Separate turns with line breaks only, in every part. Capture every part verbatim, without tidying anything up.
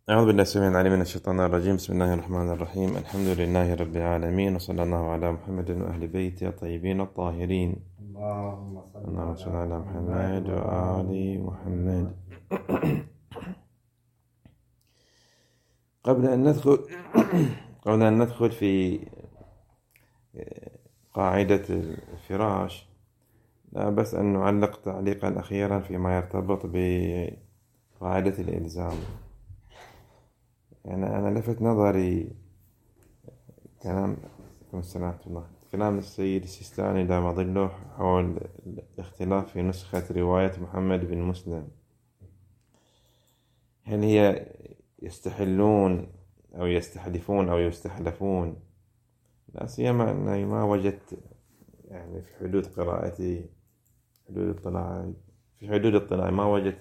أعوذ بالله السميع العليم من الشيطان الرجيم. بسم الله الرحمن الرحيم. الحمد لله رب العالمين، وصلى الله على محمد وأهل بيته الطيبين الطاهرين.
اللهم صل
اللهم صل
على
على محمد وآل محمد. قبل أن ندخل قبل أن ندخل في قاعدة الفراش، لا بس أن نعلق تعليقا أخيرا فيما يرتبط بقاعدة الإلزام. يعني أنا لفت نظري كلام الله كلام السيد السيستاني دام ظله حول الاختلاف في نسخة رواية محمد بن مسلم. هل هي يستحلون أو يستحلفون أو يستحلفون؟ لا سيما أني ما وجدت يعني في حدود قراءتي حدود اطلاعي في حدود اطلاعي ما وجدت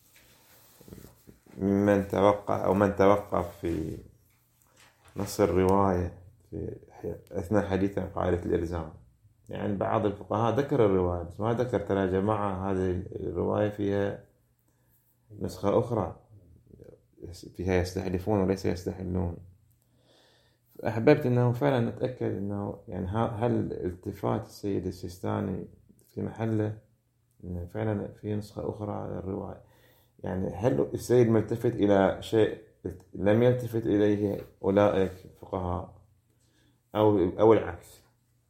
من توقع أو من توقف في نص الرواية في أثناء حديث عن قاعدة الإلزام. يعني بعض الفقهاء ذكر الرواية بس ما ذكر ترى يا جماعة هذه الرواية فيها نسخة أخرى فيها يستحلفون وليس يستحلون. أحببت أنه فعلا نتأكد أنه يعني هل التفات السيد السيستاني في محله أنه فعلا في نسخة أخرى للرواية. يعني هل السيد ملتفت إلى شيء لم يلتفت إليه أولئك الفقهاء أو أو العكس؟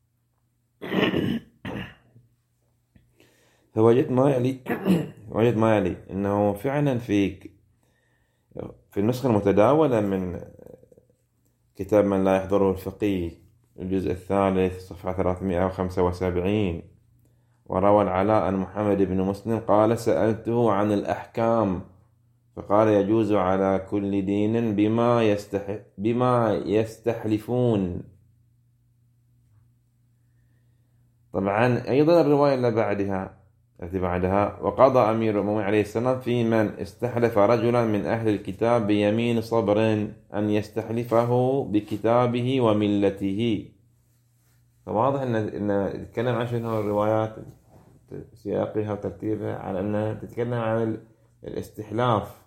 فوجدت ما يلي وجدت ما يلي أنه فعلا في في النسخة المتداولة من كتاب من لا يحضره الفقيه الجزء الثالث صفحة ثلاثمائة وخمسة وسبعين، وروى العلاء عن محمد بن مسلم قال: سألته عن الأحكام فقال: يجوز على كل دين بما يستح... بما يستحلفون. طبعا أيضا الرواية اللي بعدها التي بعدها وقضى أمير المؤمنين عليه السلام في من استحلف رجلا من أهل الكتاب بيمين صبر أن يستحلفه بكتابه وملته. فواضح أن أن تتكلم عن شنو الروايات سياقها وترتيبها على أنها تتكلم عن الاستحلاف.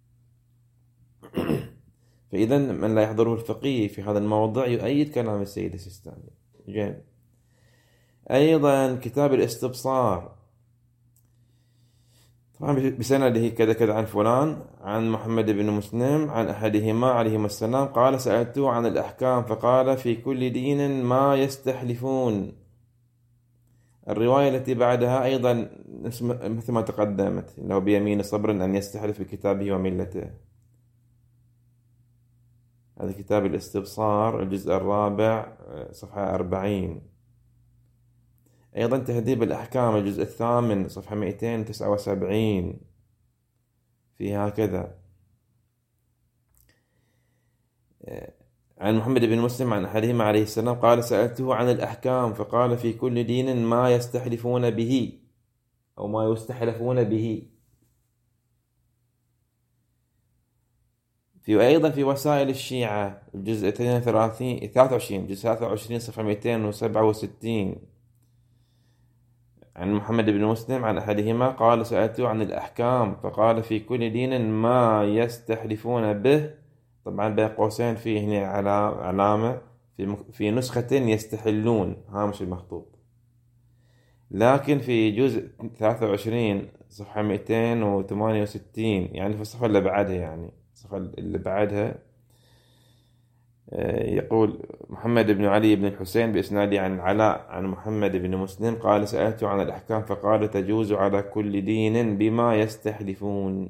فإذا من لا يحضره الفقيه في هذا الموضوع يؤيد كلام السيد السيستاني. جيد. أيضا كتاب الاستبصار طبعا بسنده كذا كذا عن فلان عن محمد بن مسلم عن أحدهما عليهما السلام قال: سألته عن الأحكام فقال: في كل دين ما يستحلفون. الرواية التي بعدها أيضا مثل ما تقدمت لو بيمين صبر أن يستحلف بكتابه وملته. هذا كتاب الاستبصار الجزء الرابع صفحة أربعين. أيضا تهذيب الأحكام الجزء الثامن صفحة مئتين وتسعة وسبعين في هكذا عن محمد بن مسلم عن أحدهما عليه السلام قال: سألته عن الأحكام فقال: في كل دين ما يستحلفون به أو ما يستحلفون به. في أيضا في وسائل الشيعة الجزء اثنين وثلاثين ثلاثة وعشرين جزء ثلاثة وعشرين صفحة مئتين وسبعة وستين عن محمد بن مسلم عن أحدهما قال: سألته عن الأحكام فقال: في كل دين ما يستحلفون به. طبعا بين قوسين فيه هنا علامة في في نسخة يستحلون هامش المخطوط، لكن في جزء ثلاثة وعشرين صفحة مئتين وثمانية وستين يعني في الصفحة اللي بعدها يعني الصفحة اللي بعدها يقول: محمد بن علي بن الحسين بإسناده عن العلاء عن محمد بن مسلم قال: سألته عن الأحكام فقال: تجوز على كل دين بما يستحلفون.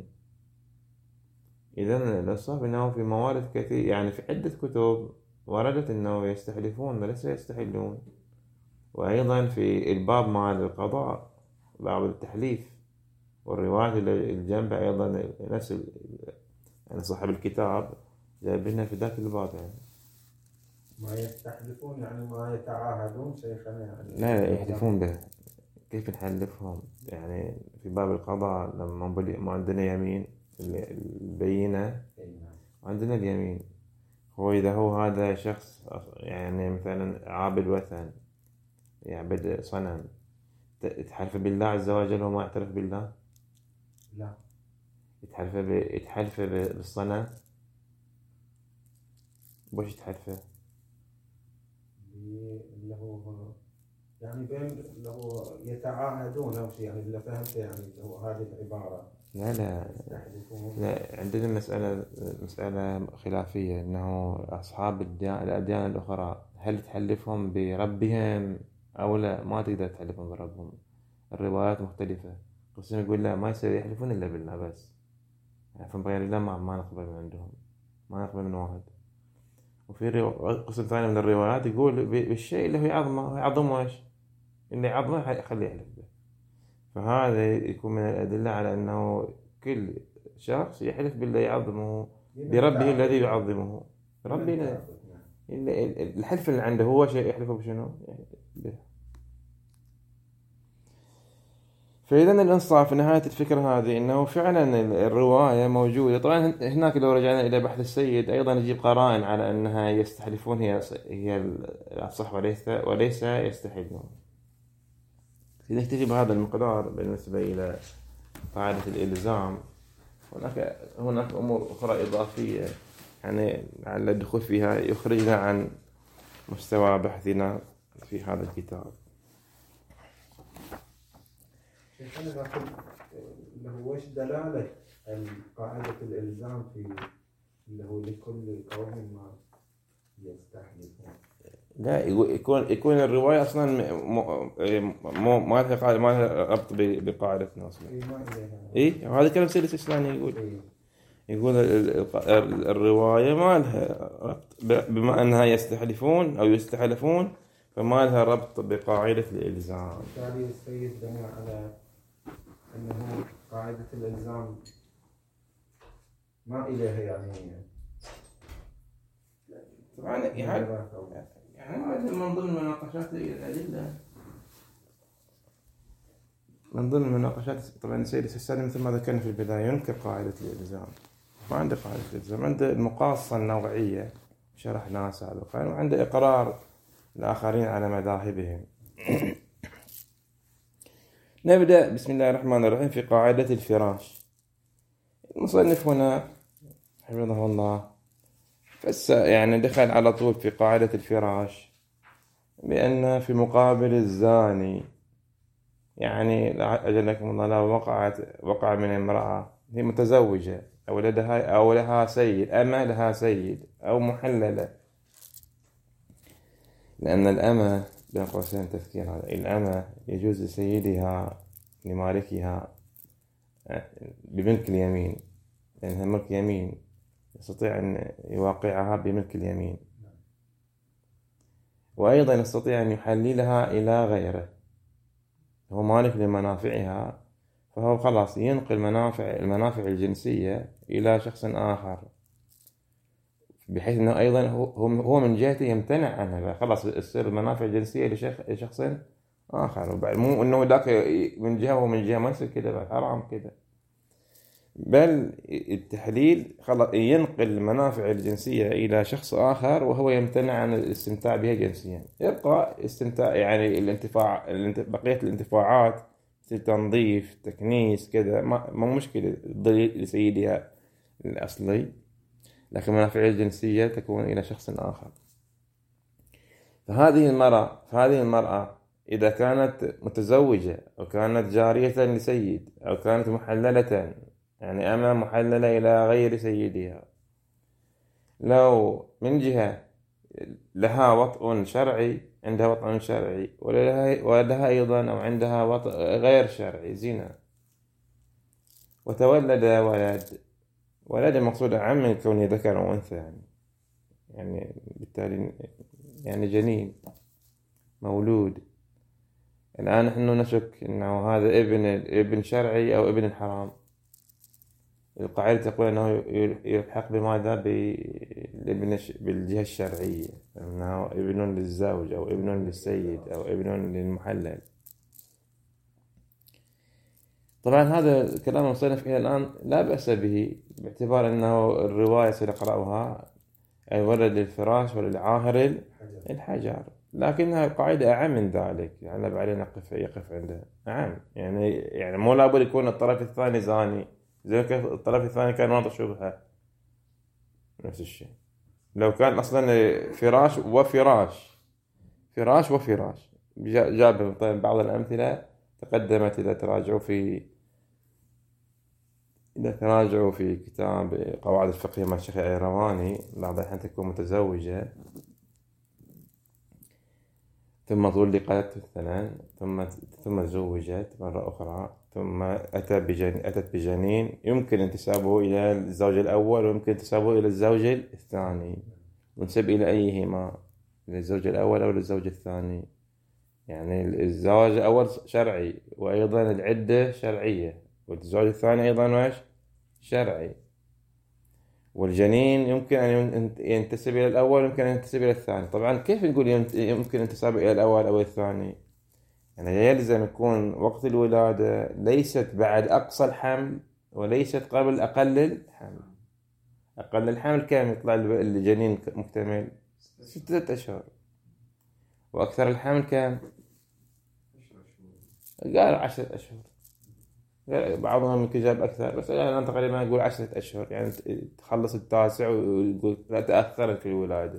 إذن الصواب أنه في موارد كثير يعني في عدة كتب وردت أنه يستحلفون وليس يستحلون. وأيضا في الباب مال القضاء باب التحليف والرواية الجنب أيضا نفس يعني صاحب الكتاب جايب لنا في ذاك الباب يعني
ما يستحلفون يعني ما يتعاهدون شيخنا يعني
لا لا يحلفون به. كيف نحلفهم؟ يعني في باب القضاء لما ما عندنا يمين البينة عندنا اليمين. هو إذا هو هذا شخص يعني مثلا عابد وثن يعبد صنم يتحلف بالله عز وجل وما يعترف بالله؟
لا
يتحلف ب... يتحلف بالصنم وش تحلفه؟
اللي هو يعني بين اللي هو يتعاهدون أو شيء، يعني اللي فهمته يعني اللي هو هذه العبارة.
لا لا لا، عندنا مسألة مسألة خلافية، إنه أصحاب الديان الأديان الأخرى هل تحلفهم بربهم أو لا؟ ما تقدر تحلفهم بربهم، الروايات مختلفة. قسم يقول لا، ما يصير يحلفون إلا بالله بس، يحلفون بغير الله ما, ما نقبل من عندهم، ما نقبل من واحد. وفي قسم ثاني من الروايات يقول بالشيء اللي هو يعظمه، يعظمه إيش؟ اللي يعظمه خليه يحلف به. فهذا يكون من الأدلة على أنه كل شخص يحلف بالله يعظمه، بربه الذي يعظمه. ربي لا، الحلف اللي عنده هو شيء يحلفه بشنو؟ به. فإذا الإنصاف في نهاية الفكرة هذه أنه فعلا الرواية موجودة. طبعا هناك لو رجعنا إلى بحث السيد أيضا يجيب قرائن على أنها يستحلفون هي هي الصح وليس وليس يستحلون. إذا اكتفي بهذا المقدار بالنسبة إلى قاعدة الإلزام، هناك هناك أمور أخرى إضافية يعني على الدخول فيها يخرجنا عن مستوى بحثنا في هذا الكتاب.
شيخنا لكن اللي هو وش دلالة قاعدة الإلزام في اللي هو لكل قوم ما يستحلفون؟
لا، يكون يكون الرواية أصلاً مو ما لها ما لها ربط بقاعدتنا أصلاً. إيه، وهذا كلام سيد السيستاني يقول إيه؟ يقول الرواية ما لها ربط بما أنها يستحلفون أو يستحلفون، فما لها ربط بقاعدة الإلزام.
بالتالي السيد بنى على أنه قاعدة الإلزام ما إليها يعني
طبعاً يعني يعني من ضمن مناقشات الأدلة، من ضمن المناقشات طبعاً السيد السيستاني مثل ما ذكرنا في البداية ينكر قاعدة الإلزام، ما عنده قاعدة الإلزام، عنده المقاصة النوعية شرحناها سابقاً، وعنده إقرار الآخرين على مذاهبهم. نبدأ بسم الله الرحمن الرحيم في قاعدة الفراش. المصنف هنا حفظه الله بس يعني دخل على طول في قاعدة الفراش بأن في مقابل الزاني، يعني أجلكم الله لو وقعت وقع من امرأة هي متزوجة أو لدها أو لها سيد، أما لها سيد أو محللة، لأن الأمة بين قوسين تذكير هذا، الأمة يجوز لسيدها لمالكها بملك اليمين، لأنها ملك يمين يستطيع أن يواقعها بملك اليمين، وأيضا يستطيع أن يحللها إلى غيره، هو مالك لمنافعها، فهو خلاص ينقل منافع المنافع الجنسية إلى شخص آخر، بحيث أنه أيضا هو من جهته يمتنع عنها، خلاص يصير المنافع الجنسية لشخص آخر، مو أنه ذاك من جهة ومن جهة، ما يصير كده، حرام كده. بل التحليل خلاص ينقل المنافع الجنسية إلى شخص آخر وهو يمتنع عن الاستمتاع بها جنسيا، يبقى استمتاع يعني الانتفاع بقية الانتفاعات تنظيف تكنيس كذا، ما مو مشكلة لسيدها الأصلي، لكن المنافع الجنسية تكون إلى شخص آخر. فهذه المرأة فهذه المرأة إذا كانت متزوجة أو كانت جارية لسيد أو كانت محللة، يعني أما محللة إلى غير سيدها، لو من جهة لها وطء شرعي، عندها وطء شرعي، ولها, ولها أيضا أو عندها وطء غير شرعي زنا، وتولد ولد ولد المقصود عام من كونه ذكر أو أنثى، يعني يعني بالتالي يعني جنين مولود. الآن نحن نشك أنه هذا ابن ابن شرعي أو ابن حرام. القاعدة تقول أنه يلحق بماذا؟ بالابن بالجهة الشرعية، أنه ابن للزوج أو ابن للسيد أو ابن للمحلل. طبعا هذا كلام المصنف إلى الآن لا بأس به، باعتبار أنه الرواية سنقرأها أي ولد للفراش وللعاهر الحجر، لكنها القاعدة أعم من ذلك، يعني بعدين يقف يقف عندها أعم، يعني يعني مو لابد يكون الطرف الثاني زاني، زي الطرف الثاني كان واضح شبهة، نفس الشيء. لو كان أصلا فراش وفراش، فراش وفراش، جاب طيب بعض الأمثلة تقدمت إذا تراجعوا في إذا تراجعوا في كتاب قواعد الفقه مع الشيخ العيرواني. بعض الأحيان تكون متزوجة ثم طلقت مثلا، ثم ثم تزوجت مرة أخرى، ثم أتى بجن... أتت بجنين يمكن انتسابه إلى الزوج الأول ويمكن انتسابه إلى الزوج الثاني، ونسب إلى أيهما، للزوج الأول أو للزوج الثاني. يعني الزواج الأول شرعي، وأيضا العدة شرعية، والزوج الثاني أيضا وش شرعي. والجنين يمكن أن ينتسب إلى الأول ويمكن أن ينتسب إلى الثاني. طبعا كيف نقول يمكن انتساب إلى الأول أو الثاني؟ يعني يلزم يكون وقت الولادة ليست بعد أقصى الحمل وليست قبل أقل الحمل. أقل الحمل كم يطلع الجنين مكتمل؟ ستة أشهر. وأكثر الحمل كم؟ قال عشرة أشهر. بعضهم يمكن جاب أكثر، بس أنا تقريبا أقول عشرة أشهر، يعني تخلص التاسع ويقول لا تأخرت في الولادة.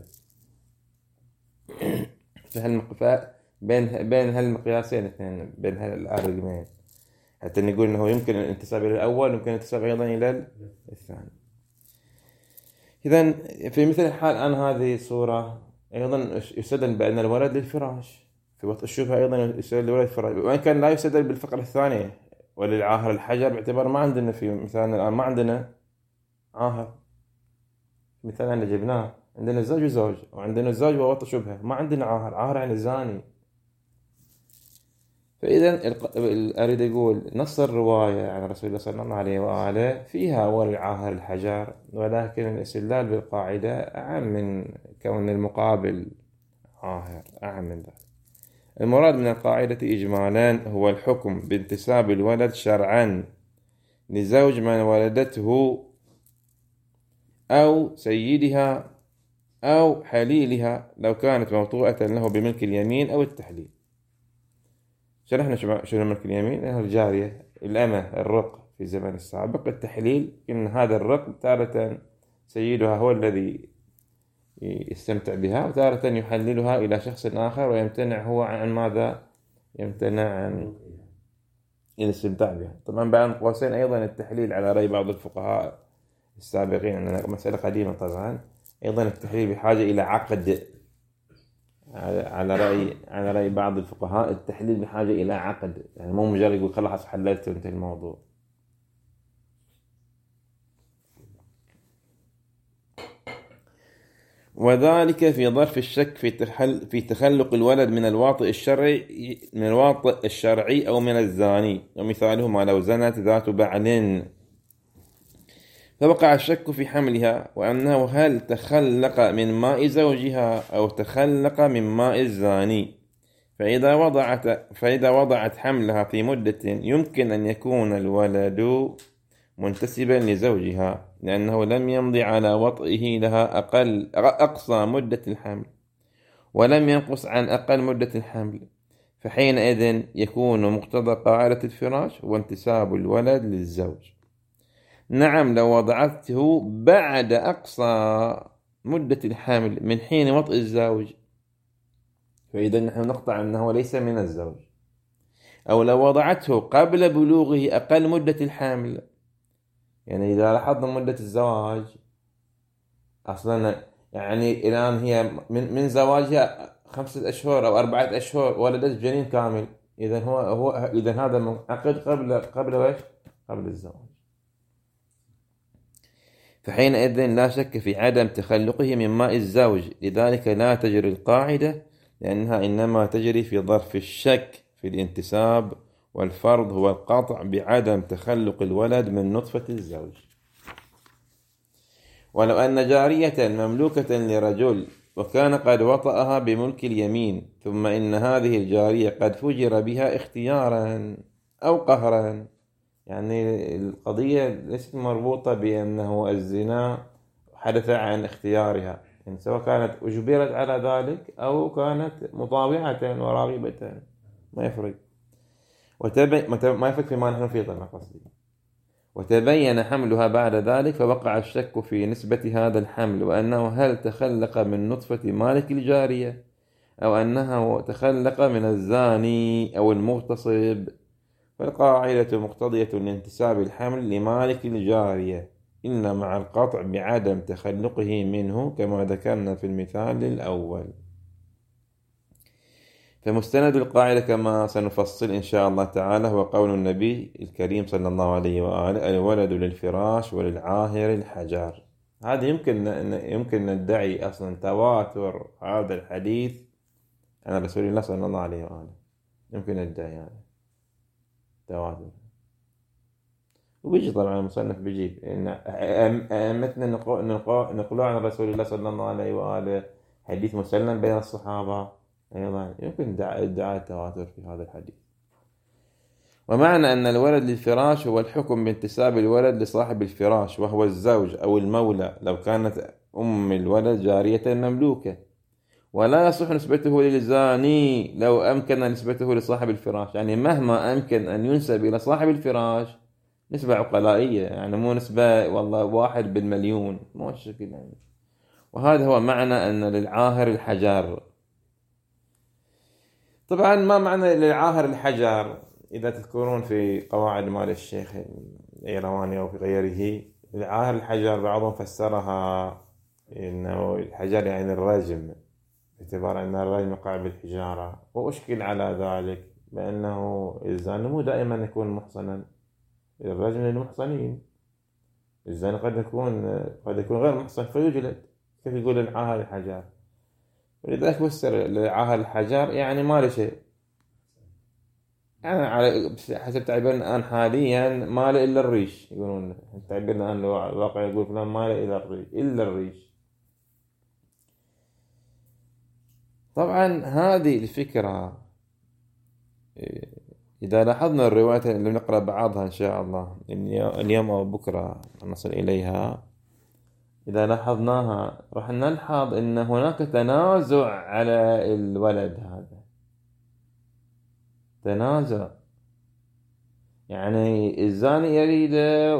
فهالمقفاء بين بين هالمقياسين اثنين، بين هالرقمين، حتى نقول إنه يمكن الانتساب إلى الأول ويمكن الانتساب أيضا إلى الثاني. إذن في مثل الحال الآن هذه صورة أيضا يستدل بأن الولد للفراش، في وقت الشبهة أيضا يستدل الولد للفراش، وإن كان لا يستدل بالفقرة الثانية وللعاهر الحجر، باعتبار ما عندنا في مثالنا الآن ما عندنا عاهر. مثال أنا جبناه عندنا الزوج وزوج، وعندنا الزوج ووطء شبهة، ما عندنا عاهر. عاهر يعني الزاني. فإذا أريد أقول نص الرواية عن رسول الله صلى الله عليه وآله فيها أول عاهر الحجر، ولكن الاستدلال بالقاعدة أعم من كون المقابل عاهر، أعم من ذلك. المراد من القاعدة إجمالا هو الحكم بانتساب الولد شرعا لزوج من ولدته أو سيدها أو حليلها لو كانت موطوءة له بملك اليمين أو التحليل. شرحنا شنو ملك اليمين؟ إنه الجارية، الأمة، الرق في الزمن السابق. التحليل إن هذا الرق تارة سيدها هو الذي يستمتع بها، وتارة يحللها إلى شخص آخر ويمتنع هو عن ماذا؟ يمتنع عن الاستمتاع بها. طبعا بين قوسين أيضا التحليل على رأي بعض الفقهاء السابقين، أننا مسألة قديمة طبعا، أيضا التحليل بحاجة إلى عقد. على رأي على رأي بعض الفقهاء التحليل بحاجة إلى عقد، يعني مو مجرد يقول خلاص حللت وانتهى الموضوع. وذلك في ظرف الشك في تحل في تخلق الولد من الواطئ الشرعي من الواطئ الشرعي أو من الزاني. ومثاله ما لو زنت ذات بعل فوقع الشك في حملها، وأنه هل تخلق من ماء زوجها أو تخلق من ماء الزاني. فإذا وضعت فإذا وضعت حملها في مدة يمكن أن يكون الولد منتسبا لزوجها، لأنه لم يمضي على وطئه لها أقل أقصى مدة الحمل، ولم ينقص عن أقل مدة الحمل، فحينئذ يكون مقتضى قاعدة الفراش وانتساب الولد للزوج. نعم لو وضعته بعد أقصى مدة الحمل من حين وطئ الزوج، فإذا نحن نقطع أنه ليس من الزوج. أو لو وضعته قبل بلوغه أقل مدة الحمل، يعني إذا لاحظنا مدة الزواج أصلا يعني الآن هي من من زواجها خمسة أشهر أو أربعة أشهر ولدت جنين كامل، إذا هو هو إذا هذا منعقد قبل قبل وش قبل الزواج. فحينئذ لا شك في عدم تخلقه من ماء الزوج، لذلك لا تجري القاعدة، لأنها إنما تجري في ظرف الشك في الانتساب، والفرض هو القطع بعدم تخلق الولد من نطفة الزوج. ولو أن جارية مملوكة لرجل وكان قد وطأها بملك اليمين، ثم إن هذه الجارية قد فجر بها اختيارا أو قهرا، يعني القضية ليست مربوطة بأنه الزنا حدث عن اختيارها، يعني سواء كانت أجبرت على ذلك أو كانت مطاوعة وراغبة ما يفرق، وتبع ما يفرق فيما نحن فيه طبعا قصدي. وتبين حملها بعد ذلك، فوقع الشك في نسبة هذا الحمل، وأنه هل تخلق من نطفة مالك الجارية أو أنه تخلق من الزاني أو المغتصب. فالقاعدة مقتضية لانتساب الحمل لمالك الجارية إلا مع القطع بعدم تخلقه منه كما ذكرنا في المثال الأول. فمستند القاعدة كما سنفصل إن شاء الله تعالى هو قول النبي الكريم صلى الله عليه وآله: الولد للفراش وللعاهر الحجر. هذا يمكن يمكن ندعي أصلا تواتر هذا الحديث عن رسول الله صلى الله عليه وآله، يمكن ندعي هذا تواتر. وبيجي طبعا المصنف بيجيب إن أئمتنا نقلوا عن رسول الله صلى الله عليه وآله حديث مسلم بين الصحابة أيضا، يمكن ادعاء التواتر في هذا الحديث. ومعنى أن الولد للفراش هو الحكم بانتساب الولد لصاحب الفراش وهو الزوج أو المولى لو كانت أم الولد جارية مملوكة، ولا يصح نسبته للزاني لو أمكن نسبته لصاحب الفراش. يعني مهما أمكن أن ينسب إلى صاحب الفراش نسبة عقلائية، يعني مو نسبة والله واحد بالمليون، مو الشكل يعني. وهذا هو معنى أن للعاهر الحجر. طبعا ما معنى للعاهر الحجر؟ إذا تذكرون في قواعد مال الشيخ الإيرواني أو في غيره، العاهر الحجر بعضهم فسرها إنه الحجر يعني الرجم، باعتبار أن الرجم يقع بالحجارة، وأشكل على ذلك بأنه الزاني مو دائما يكون محصنا، الرجم للمحصنين، الزاني قد يكون قد يكون غير محصن فيجلد، كيف يقول العاهر الحجر؟ ولذلك فسر العاهر الحجر يعني ما له شيء، يعني على حسب تعبيرنا الآن حاليا ما له إلا الريش، يقولون تعبيرنا الآن الواقع يقول فلان ما له إلا الريش إلا الريش. طبعا هذه الفكرة إذا لاحظنا الروايات اللي نقرأ بعضها إن شاء الله اليوم أو بكرة نصل إليها، إذا لاحظناها راح نلحظ أن هناك تنازع على الولد هذا، تنازع، يعني الزاني يريده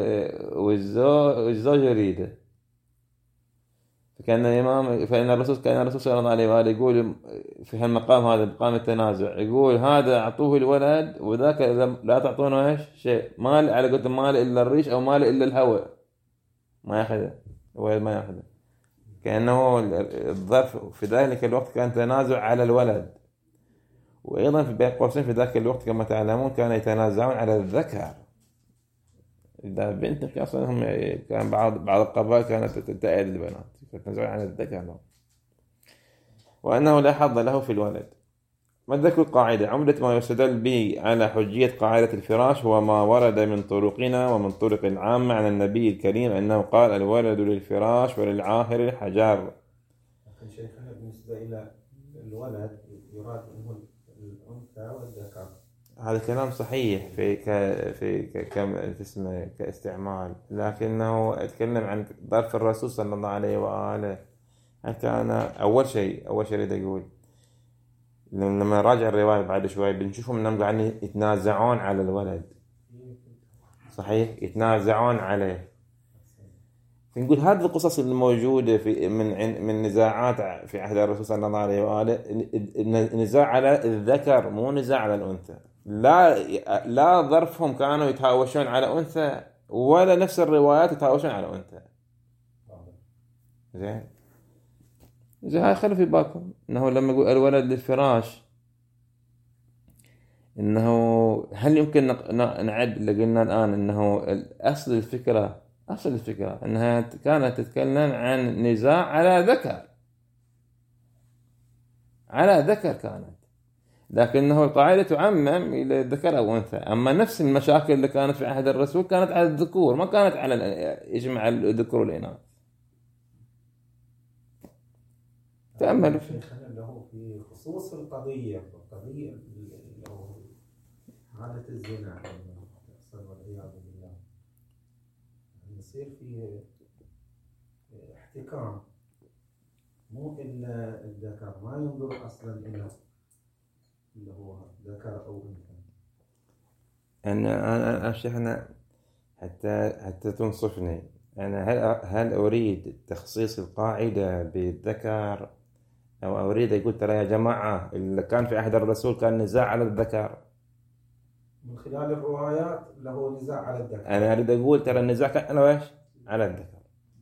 والزوج يريده. فكان الإمام فإن الرسول كان الرسول صلى الله عليه وآله يقول في هالمقام هذا مقام التنازع، يقول هذا أعطوه الولد وذاك لا تعطونه إيش شيء، مال على قلت مال إلا الريش أو مال إلا الهواء، ما يأخذه هو ما يأخذه. كأنه الظرف في ذلك الوقت كان تنازع على الولد. وأيضا في بين قوسين في ذاك الوقت كما تعلمون كانوا يتنازعون على الذكر، إذا بنت أصلا هم كان بعض بعض القبائل كانت تتأيد البنات يتنازعون عن الذكر، وأنه لا حظ له في الولد. مدرك القاعدة عمدة ما يستدل به على حجية قاعدة الفراش هو ما ورد من طرقنا ومن طرق العامة عن النبي الكريم أنه قال: الولد للفراش وللعاهر الحجر.
لكن شيخنا بالنسبة إلى الولد يراد منه الأنثى والذكر.
هذا كلام صحيح في ك في ك كم اسمه كاستعمال، لكنه أتكلم عن ظرف الرسول صلى الله عليه وآله. كان أول شيء أول شيء اللي أقول لما نراجع الرواية بعد شوي بنشوفهم أنهم قاعدين يتنازعون على الولد، صحيح يتنازعون عليه. نقول هذه القصص الموجودة في من من نزاعات في عهد الرسول صلى الله عليه وآله، نزاع على الذكر مو نزاع على الأنثى. لا لا ظرفهم كانوا يتهاوشون على أنثى، ولا نفس الروايات يتهاوشون على أنثى. زين زين هاي خلوا في بالكم إنه لما يقول الولد للفراش، إنه هل يمكن نعد اللي قلنا الآن إنه أصل الفكرة أصل الفكرة أنها كانت تتكلم عن نزاع على ذكر على ذكر كانت، لكنه القاعدة تعمم إلى ذكر أو أنثى. أما نفس المشاكل اللي كانت في عهد الرسول كانت على الذكور، ما كانت على يجمع الذكور والإناث. تأملوا
شيخنا له في خصوص القضية القضية له عادة الزنا والعياذ بالله، يصير في احتكام مو إلا الذكر، ما ينظر أصلا إلى اللي هو ذكر أو أنثى.
أن أنا شيخنا حتى حتى تنصفني أنا، هل هل أريد تخصيص القاعدة بالذكر، أو أريد أقول ترى يا جماعة اللي كان في عهد الرسول كان نزاع على الذكر؟
من خلال الروايات له نزاع على الذكر.
أنا أريد أقول ترى النزاع كان على إيش؟ على الذكر.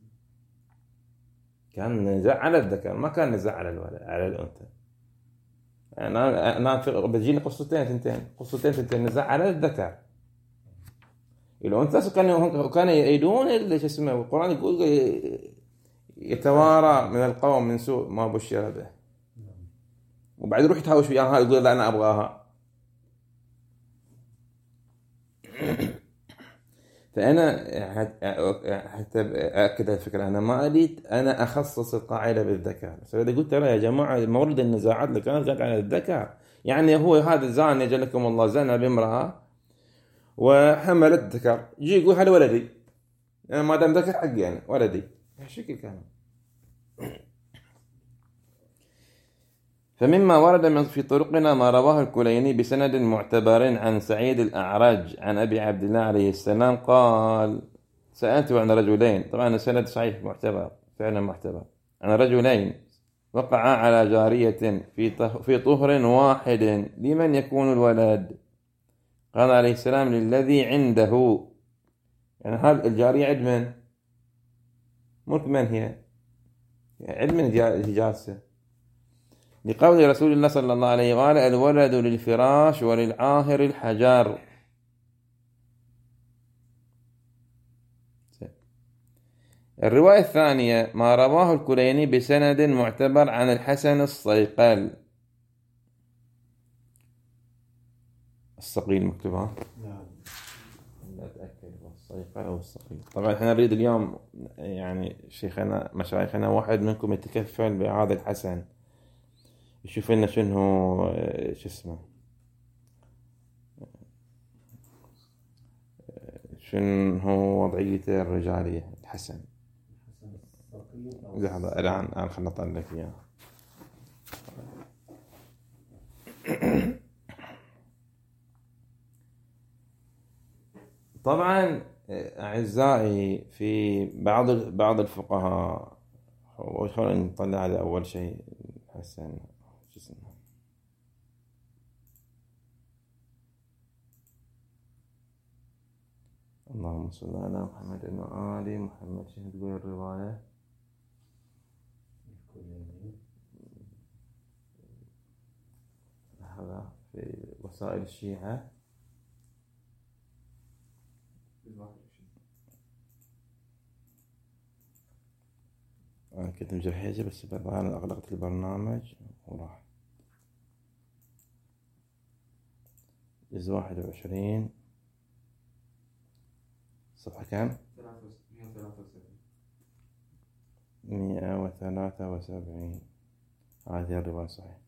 كان نزاع على الذكر، ما كان نزاع على الولد على الأنثى. أنا أنا بتجيني قصتين ثنتين قصتين ثنتين نزاع على الذكر. الأنثى كانوا كانوا يعيدون اللي شو اسمه، القرآن يقول يتوارى من القوم من سوء ما بشر به، وبعد يروح يتهاوش وياها يقول لا أنا أبغاها. فأنا حتى أكد الفكرة، أنا ما أريد أنا أخصص القاعدة بالذكر. فإذا قلت ترى يا جماعة مورد النزاعات اللي كانت كانت على الذكر، يعني هو هذا زاني جلكم الله زنى بامرأة وحملت ذكر، يجي يقول هذا ولدي، يعني ما دام ذكر حقي يعني ولدي، هالشكل كان. فمما ورد في طرقنا ما رواه الكليني بسند معتبر عن سعيد الأعرج عن أبي عبد الله عليه السلام قال: سألته عن رجلين، طبعا السند صحيح معتبر فعلا معتبر، عن رجلين وقعا على جارية في في طهر واحد، لمن يكون الولد؟ قال عليه السلام: للذي عنده. يعني هذه الجارية عند من؟ ملك من هي؟ عند من جالسة؟ لقول رسول الله صلى الله عليه وآله: الولد للفراش وللعاهر الحجر. الرواية الثانية ما رواه الكليني بسند معتبر عن الحسن الصيقل. الصقيل مكتوبها؟ نعم. لا أتأكد الصيقل أو الصقيل. طبعا احنا نريد اليوم يعني شيخنا مشايخنا واحد منكم يتكفل بهذا الحسن، يشوف لنا شنو شو اسمه شنو هو وضعيته الرجالية الحسن. لحظة الآن الآن خلنا نطلع لك إياه. طبعا أعزائي في بعض بعض الفقهاء، خلينا نطلع على أول شيء حسن شو اسمه اللهم صل على محمد وآل محمد. شنو تقول الرواية؟ هذا في وسائل الشيعة. أنا كنت مجهزة بس بعدين أغلقت البرنامج وراح. جزء واحد وعشرين صفحة كم؟ مئة وثلاثة وسبعين. هذه الرواية صحيح.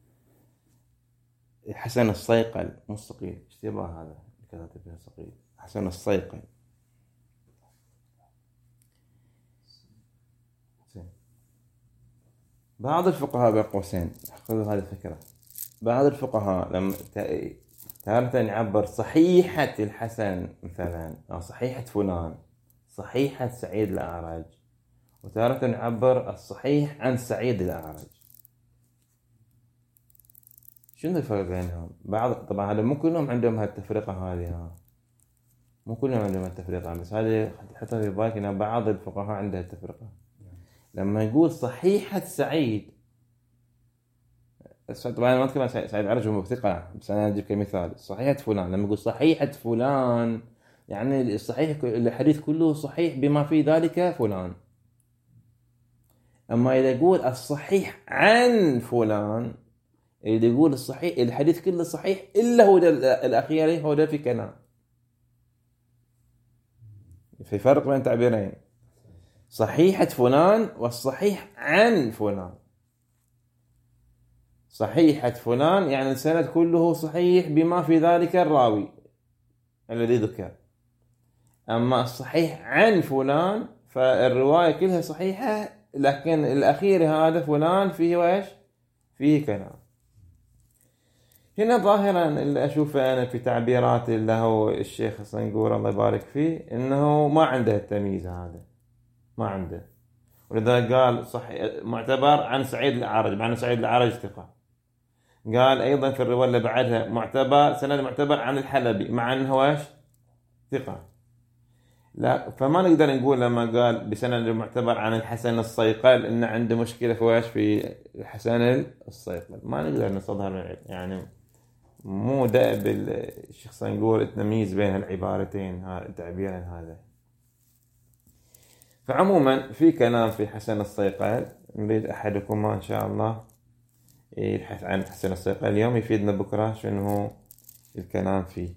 حسن الصيقل مو الصقيل، اشتباه هذا كتبت فيها صقيل. حسن الصيقل. بعض الفقهاء بين قوسين خذوا هذه الفكرة، بعض الفقهاء لما تارة يعبر صحيحة الحسن مثلا أو صحيحة فلان، صحيحة سعيد الأعرج، وتارة يعبر الصحيح عن سعيد الأعرج. شنو الفرق بينهم؟ بعض طبعا هذا مو كلهم عندهم هالتفرقة هذه، مو كلهم عندهم هالتفرقة، بس هذه حتى في بالك إن بعض الفقهاء عندها التفرقة. لما يقول صحيحة سعيد، طبعا ما أتكلم عن سعيد الأعرج هو ثقة، بس أنا أجيب كمثال صحيحة فلان. لما يقول صحيحة فلان يعني الصحيح الحديث كله صحيح بما في ذلك فلان. أما إذا يقول الصحيح عن فلان، إذا يقول الصحيح الحديث كله صحيح إلا هو الأخير، هو ده في كلام. في فرق بين تعبيرين، صحيحة فلان والصحيح عن فلان. صحيحة فلان يعني السند كله صحيح بما في ذلك الراوي الذي ذكر. أما الصحيح عن فلان فالرواية كلها صحيحة، لكن الأخير هذا فلان فيه وإيش؟ فيه كلام. هنا ظاهرا اللي أشوفه أنا في تعبيرات اللي هو الشيخ الصنقور الله يبارك فيه إنه ما عنده التمييز هذا، ما عنده. ولذلك قال صح معتبر عن سعيد الأعرج، مع أن سعيد الأعرج ثقة. قال أيضا في الرواية اللي بعدها معتبر سند معتبر عن الحلبي، مع أنه إيش ثقة. لا، فما نقدر نقول لما قال بسند المعتبر عن الحسن الصيقل إن عنده مشكلة في إيش في الحسن الصيقل، ما نقدر نصدها يعني. مو دأب الشخص نقول التمييز بين العبارتين التعبيرين هذا. فعموما في كلام في حسن الصيقل، نريد أحدكم إن شاء الله يبحث عن حسن الصيقل اليوم يفيدنا بكرة شنو هو الكلام فيه.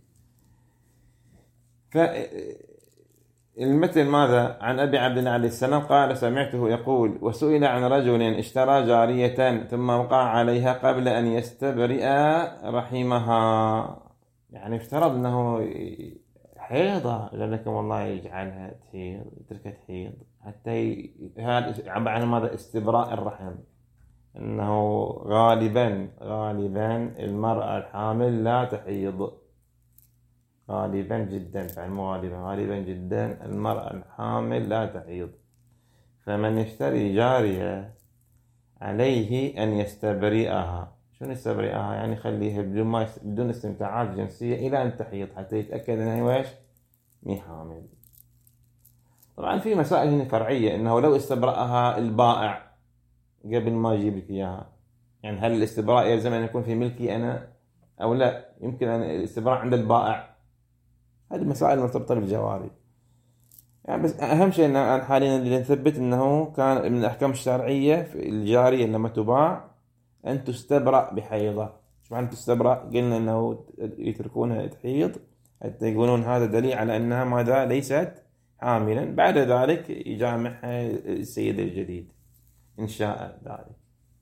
فالمثل ماذا عن أبي عبد الله عليه السلام قال سمعته يقول وسئل عن رجل اشترى جارية ثم وقع عليها قبل أن يستبرئ رحمها، يعني افترض أنه حيضة لأنكم والله يجعلها تحيض تركها تحيض حتى هذا عن ماذا استبراء الرحم، أنه غالبا غالبا المرأة الحامل لا تحيض، غالبا جدا فعلا مو غالبا غالبا جدا المرأة الحامل لا تحيض. فمن يشتري جارية عليه أن يستبرئها. شنو يستبرئها؟ يعني يخليها بدون ما بدون استمتاعات جنسية إلى أن تحيض حتى يتأكد أنها ويش مي حامل. طبعا في مسائل هنا فرعية، أنه لو استبرأها البائع قبل ما يجيب لك إياها، يعني هل الاستبراء يلزم أن يكون في ملكي أنا أو لا؟ يمكن أن الاستبراء عند البائع. هذه مسائل مرتبطة بالجواري يعني. بس أهم شيء أن حاليا اللي نثبت أنه كان من الأحكام الشرعية في الجارية لما تباع أن تستبرأ بحيضة. شو معنى تستبرأ؟ قلنا أنه يتركونها تحيض حتى يقولون هذا دليل على أنها ماذا ليست حاملا، بعد ذلك يجامعها السيد الجديد إن شاء ذلك.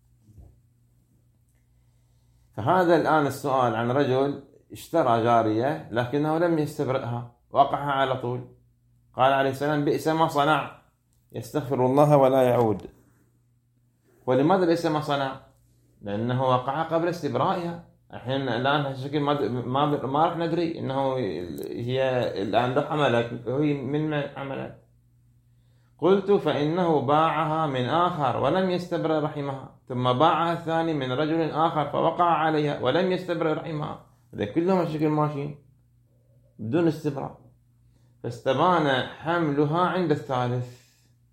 فهذا الآن السؤال عن رجل اشترى جارية لكنه لم يستبرئها، وقعها على طول. قال عليه السلام بئس ما صنع، يستغفر الله ولا يعود. ولماذا بئس ما صنع؟ لأنه وقعها قبل استبرائها. الحين الآن هالشكل ما ما ما راح ندري إنه هي الآن لو حملت هي من من حملت. قلت فإنه باعها من آخر ولم يستبرئ رحمها، ثم باعها الثاني من رجل آخر فوقع عليها ولم يستبرئ رحمها. إذا كلهم هالشكل ماشيين بدون استبراء، فاستبان حملها عند الثالث.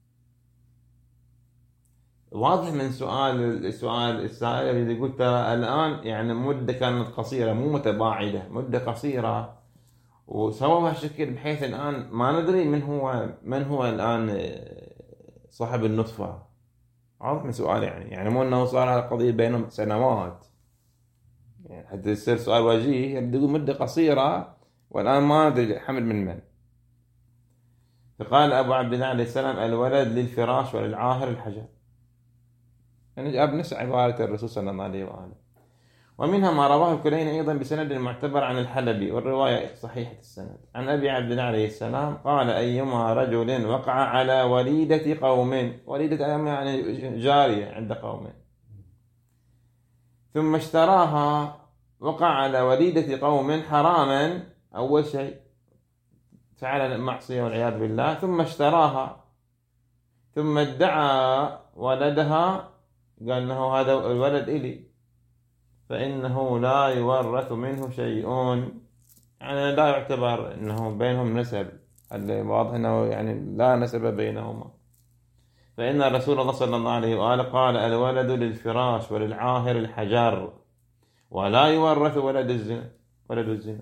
واضح من سؤال السؤال السائل اللي يقول ترى الآن يعني مدة كانت قصيرة مو متباعدة، مدة قصيرة وسووا هالشكل بحيث الآن ما ندري من هو من هو الآن صاحب النطفة. واضح من سؤال يعني يعني مو أنه صار هذا قضية بينهم سنوات، يعني حتى يصير سؤال وجيه يقول مدة قصيرة والآن ما ندري حمل من من. فقال أبو عبد الله عليه السلام الولد للفراش وللعاهر الحجر، يعني جاب نفس عبارة الرسول صلى الله عليه وآله. ومنها ما رواه الكليني أيضا بسند المعتبر عن الحلبي، والرواية صحيحة السند، عن أبي عبد الله عليه السلام قال أيما رجل وقع على وليدة قوم، وليدة يعني جارية عند قوم، ثم اشتراها، وقع على وليدة قوم حراما، أول شيء فعل المعصية والعياذ بالله، ثم اشتراها ثم ادعى ولدها قال انه هذا الولد إلي، فإنه لا يورث منه شيء، يعني لا يعتبر انه بينهم نسب، واضح انه يعني لا نسب بينهما. فإن رسول الله صلى الله عليه وآله قال الولد للفراش وللعاهر الحجر، ولا يورث ولد الزنا ولد الزنا.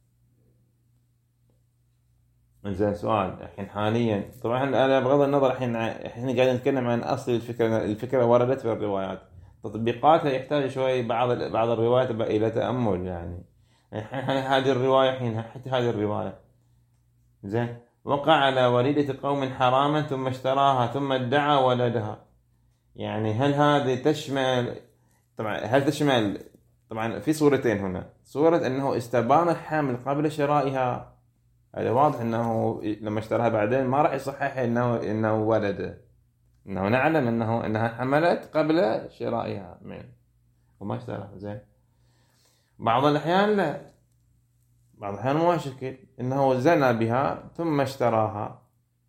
زين سؤال الحين حاليا طبعا انا بغض النظر الحين احنا قاعدين نتكلم عن اصل الفكره، الفكره وردت في الروايات، تطبيقاتها يحتاج شوي بعض بعض الروايات الى تامل يعني. هذه الروايه الحين حتى هذه الروايه زين وقع على وليدة قوم حراما ثم اشتراها ثم ادعى ولدها، يعني هل هذه تشمل طبعا هل تشمل طبعا في صورتين هنا، صورة انه استبان الحمل قبل شرائها، هذا واضح انه لما اشتراها بعدين ما راح يصحح انه انه ولده، انه نعلم انه انها حملت قبل شرائها من وما اشتراها زين. بعض الأحيان لا، بعض الأحيان مو شكل إنه زنى بها ثم اشتراها.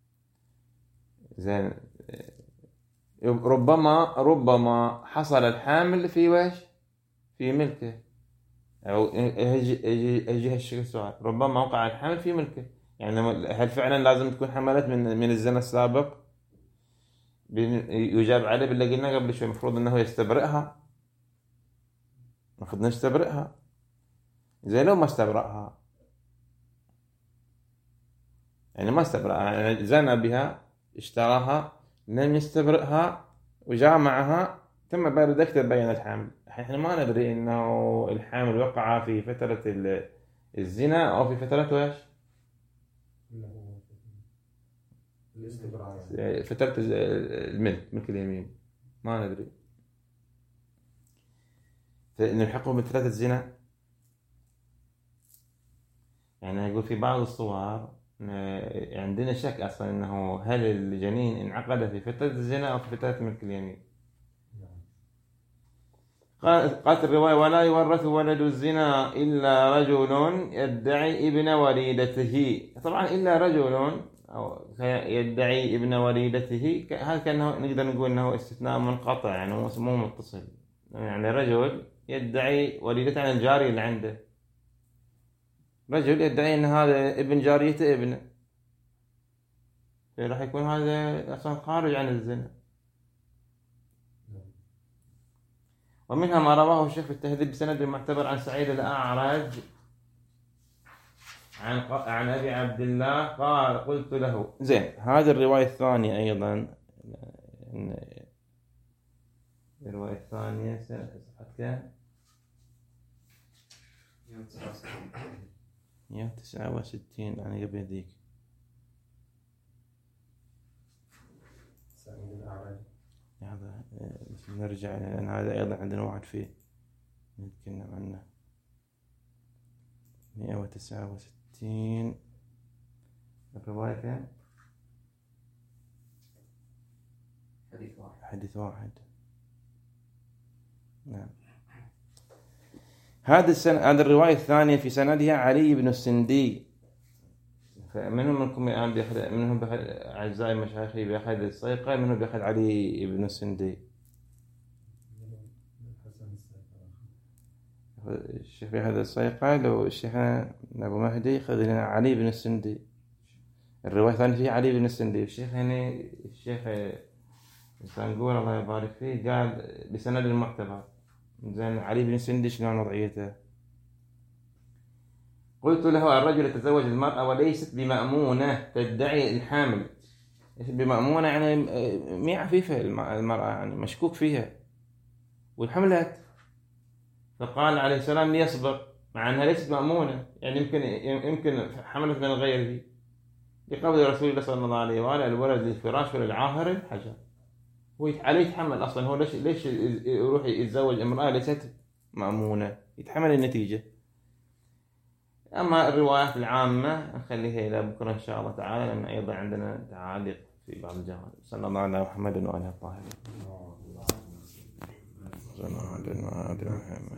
زين، ربما ربما حصل الحامل في وش في ملكه، أو يجي يجي هالشكل السؤال، ربما وقع الحمل في ملكه، يعني هل فعلا لازم تكون حملت من من الزنا السابق؟ يجاب عليه باللي قلنا قبل شوي، المفروض انه يستبرئها، المفروض نستبرئها. زي لو ما استبرأها، يعني ما استبرأها، يعني زنى بها، اشتراها، لم يستبرئها وجامعها، ثم بعد ذلك تبين الحمل. احنا ما ندري انه الحمل وقع في فترة الزنا او في فترة ويش؟
الاستبراء،
فترة الملك، ملك اليمين، ما ندري. نلحقه بفترة الزنا، يعني يقول في بعض الصور عندنا شك اصلا انه هل الجنين انعقد في فترة الزنا او في فترة ملك اليمين. قالت الرواية: ولا يورث ولد الزنا إلا رجل يدعي ابن وليدته. طبعا إلا رجل أو يدعي ابن وليدته، هذا كأنه نقدر نقول أنه استثناء منقطع، يعني مو متصل. يعني رجل يدعي وليدته عن الجارية اللي عنده، رجل يدعي أن هذا ابن جاريته ابنه، راح يكون هذا أصلا خارج عن الزنا. ومنها ما رواه الشيخ في التهذيب بسند معتبر عن سعيد الأعرج عن عن أبي عبد الله قال: قلت له. زين، هذه الرواية الثانية أيضا، الرواية الثانية صفحة كام؟ مئة وتسعة وستين. أنا قبل ذيك
سعيد الأعرج.
هذا بس نرجع، لأن هذا أيضا عندنا واحد فيه نتكلم عنه. مئة وتسعة وستين الرواية كام؟
حديث واحد.
حديث واحد. نعم. هذا السنة، هذه الرواية الثانية في سندها علي بن السندي. فمنهم منكم الآن بيأخذ، منهم بيأخذ أعزائي مشايخي بيأخذ الصيقة، منهم بيأخذ علي بن السندي. الشيخ بيأخذ الصيقة، لو الشيخ أبو مهدي خذ لنا علي بن السندي. الرواية الثانية فيها علي بن السندي. الشيخ هنا الشيخ سنقول الله يبارك فيه قال بسند المعتبر. زين، علي بن السندي شلون وضعيته؟ قلت له: الرجل يتزوج المرأة وليست بمأمونة تدعي الحامل. بمأمونة يعني مي عفيفة المرأة، يعني مشكوك فيها والحملت. فقال عليه السلام: ليصبر، مع أنها ليست مأمونة، يعني يمكن يمكن حملت من غيره. لقول رسول الله صلى الله عليه وآله: الولد للفراش وللعاهر الحجر. هو عليه يتحمل أصلا، هو ليش ليش يروح يتزوج امرأة ليست مأمونة؟ يتحمل النتيجة. أما الروايات العامة نخليها إلى بكرة إن شاء الله تعالى، لأن أيضا عندنا تعاليق في بعض الجوانب. صلى الله على محمد وآله الطاهرين. صلى الله على محمد.